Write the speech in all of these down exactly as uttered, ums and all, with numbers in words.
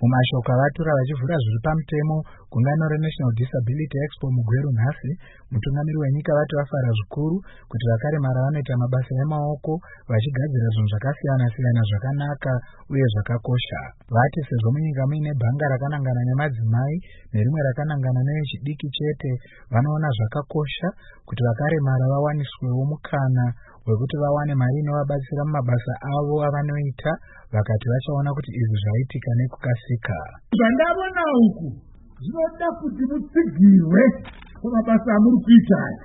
Mumashoko avatura vachivhura zviri pamutemo gungano reNational Disability Expo mugweru nhasi, mutungamiri wenyika vati vafara zvikuru kuti vakaremara vanoita mabasa emaoko vachigadzira zvinhu zvakasiyana siyana zvakanaka uye zvakakosha. Vati sezvo munyika muine bhanga rakanangana nemadzimai nerimwe rakanangana nevechidiki chete, vanoona zvakakosha kuti vakaremara vawaniswewo mukana wekuti vawane mari inovabatsira mumabasa avo avanoita, vakati vachaona kuti izvi zvaitika nekukasika. Zvandavona uku zvinoda kuti mutsigirwe kumabasa amuri kuita aya.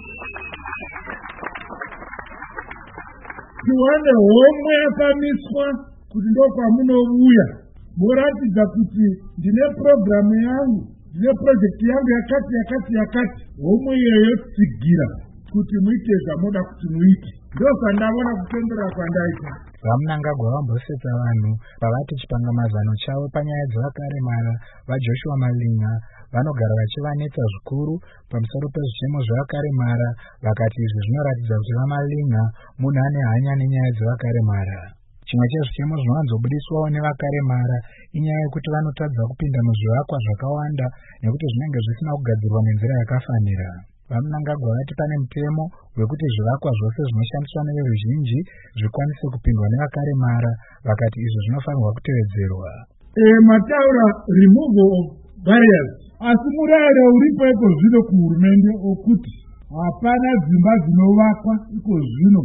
Tiwane homwe yakamiswa kuti ndokwamunouya muratidza kuti ndine programu yangu, ndine project yangu yakati yakati yakati. Homwe iyoyo tsigira kuti muite zvamunoda kuti muite. Ndosandavona kutendera kwandaita. Vamunangagwa vambosetsa vanhu pavati chipangamazano chavo panyaya dzavakaremara vaJoshua Malinga vanogara vachivanetsa zvikuru pamusoro pezvichemo zvavakaremara, vakati izvi zvinoratidza kuti vaMalinga munhu ane hanya nenyaya dzavakaremara. Chimwe chezvichemo zvinowanzobudiswawo nevakaremara inyaya yekuti vanotadza kupinda muzvivakwa zvakawanda nekuti zvinenge zvisina kugadzirwa nenzira yakafanira. Vamunangagwa vati pane mutemo wekuti zvivakwa zvose zvinoshandiswa neveruzhinji zvikwanise kupindwa nevakaremara, vakati izvi zvinofanirwa kutevedzerwa. E, mataura removal of barriers. Asi murayiro uripo iko zvino kuhurumende okuti hapana dzimba dzinovakwa iko zvino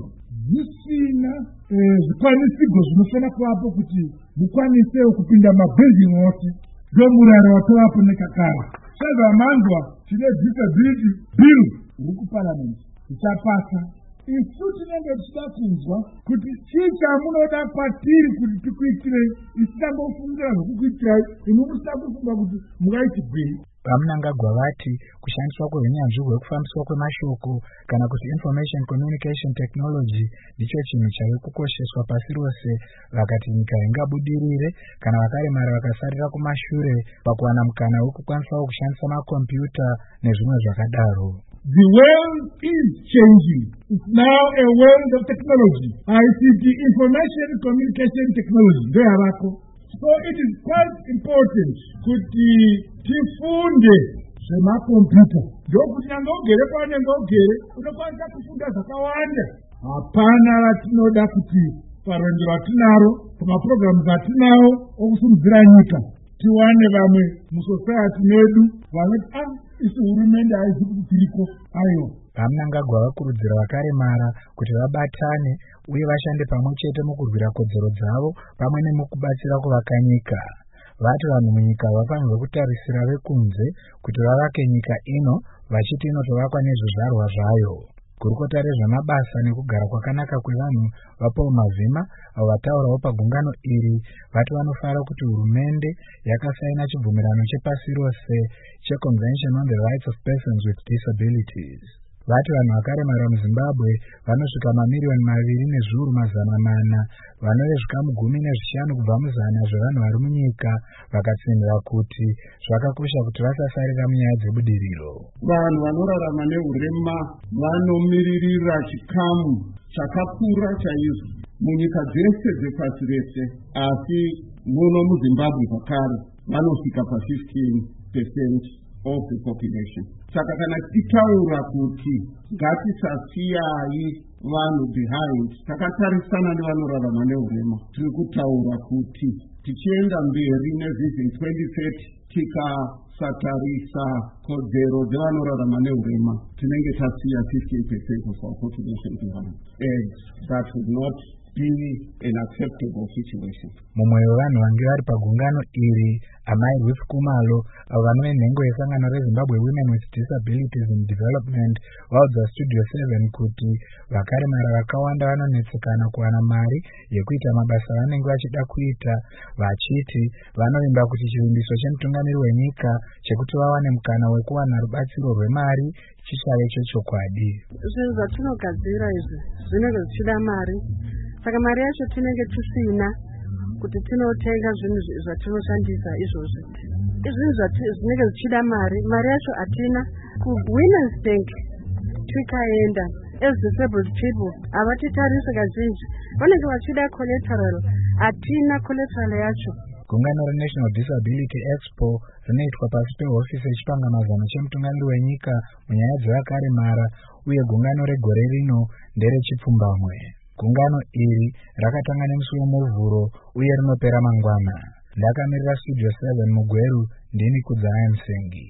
zvisina e, zvikwanisiro zvinofana kuvapo kuti mukwanisewo kupinda mabhildingi ose. Ndo murayiro watovapo nekakara. Sezvamanzwa tine disability bill iri kuparamendi ichapasa. Isu tinenge tichida kunzwa kuti chii chamunoda kwatiri kuti tikuitire, isingambofungira zvokukuitirai imi musina kufunga kuti mungaiti gwiri. Vamunangagwa vati kushandiswa kwehunyanzvi hwekufambiswa kwemashoko kana kuti information communication technology ndicho chinhu chave kukosheswa pasi rose, vakati nyika ingabudirire kana vakaremara vakasarira kumashure pakuwana mukana wekukwanisawo kushandisa makombiyuta nezvimwe zvakadaro. The world is changing. It's now a world of technology. I C T, information communication technology. They are so it is quite important kuti tifunde zvemakombiyuta. Ndokuti nangogere kwanengogere unokwanisa kufunda zvakawanda. Hapana ratinoda kuti parwendo rwatinaro pamapurogiramu atinawo okusimudzira nyika tiwane vamwe musosayati medu vanoti ah isi hurumende haizi kuti tiriko. Aiwa, Vamunangagwa vakurudzira vakaremara kuti vabatane uye vashande pamwe chete mukurwira kodzero dzavo pamwe nemukubatsira kuvakanyika. Vati vanhu munyika vafanirwa kutarisira vekunze kuti vavake nyika ino vachiti inotovakwa nezvizvarwa zvayo. Gurukota rezvamabasa nekugara kwakanaka kwevanhu vaPaul Mavhima avo vataurawo pagungano iri vati vanofara kuti hurumende yakasaina chibvumirano chepasi rose cheConvention on the Rights of Persons with Disabilities. Vati vanhu vakaremara muZimbabwe vanosvika mamiriyoni maviri nezviuru mazana mana, vanove zvikamu gumi nezvishanu kubva muzana zvevanhu vari munyika, vakatsindira kuti zvakakosha kuti vasasarira munyaya dzebudiriro. Vanhu vanorarama nehurema vanomiririra chikamu chakakura chaizvo munyika dzese dzepasi rese, asi muno muZimbabwe zvakare vanosvika pa-fifteen percent of the population. Saka kana tichitaura kuti ngatisasiyai vanhu behind, takatarisana nevanorarama nehurema, tiri kutaura kuti tichienda mberi nevision twenty thirty tikasatarisa kodzero dzevanorarama nehurema tinenge tasiya fifteen percent of our population behind, and that would not be an acceptable situation. Mumwe wevanhu vange vari pagungano iri Amai Ruth Kumalo avo vanove nhengo yesangano reZimbabwe Women with Disabilities in Development vaudza Studio seven kuti vakaremara vakawanda vanonetsekana kuwana mari yekuita mabasa vanenge vachida kuita, vachiti vanovimba kuti chivimbiso chemutungamiri wenyika chekuti vawane mukana wekuwana rubatsiro rwemari chichave chechokwadi. Zvinhu zvatinogadzira izvi zvinenge zvichida mari, saka mari yacho tinenge tisina kuti tinotenga zvinhu zvatinoshandisa izvozvi. Izvinhu zvinenge zvichida mari, mari yacho hatina. KuWomen's Bank tikaenda as disabled people havatitarisi kazhinji, vanenge vachida collateral, hatina collateral yacho. Gungano reNational Disability Expo rinoitwa pasi pehofisi yechipangamazano chemutungamiri wenyika munyaya dzavakaremara, uye gungano regore rino nderechipfumbamwe. Gungano iri rakatanga nemusi wemuvhuro uye rinopera mangwana. Ndakamirira Studio seven Mugweru, ndini Kudzaya Musengi.